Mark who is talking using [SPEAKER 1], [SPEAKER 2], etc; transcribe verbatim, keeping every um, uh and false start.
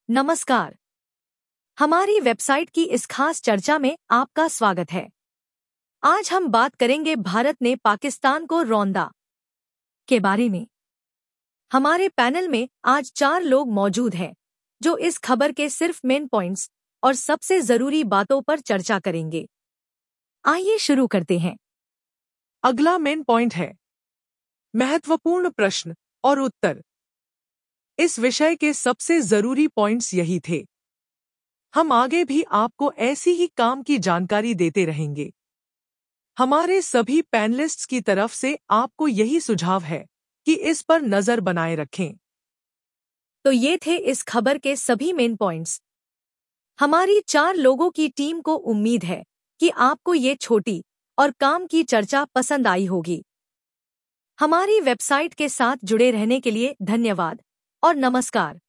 [SPEAKER 1] नमस्कार। हमारी वेबसाइट की इस खास चर्चा में आपका स्वागत है। आज हम बात करेंगे भारत ने पाकिस्तान को रौंदा के बारे में। हमारे पैनल में आज चार लोग मौजूद हैं जो इस खबर के सिर्फ मेन पॉइंट्स और सबसे जरूरी बातों पर चर्चा करेंगे। आइए शुरू करते हैं।
[SPEAKER 2] अगला मेन पॉइंट है महत्वपूर्ण प्रश्न और उत्तर। इस विषय के सबसे जरूरी पॉइंट्स यही थे। हम आगे भी आपको ऐसी ही काम की जानकारी देते रहेंगे। हमारे सभी पैनलिस्ट्स की तरफ से आपको यही सुझाव है कि इस पर नजर बनाए रखें।
[SPEAKER 1] तो ये थे इस खबर के सभी मेन पॉइंट्स। हमारी चार लोगों की टीम को उम्मीद है कि आपको ये छोटी और काम की चर्चा पसंद आई होगी। हमारी वेबसाइट के साथ जुड़े रहने के लिए धन्यवाद और नमस्कार।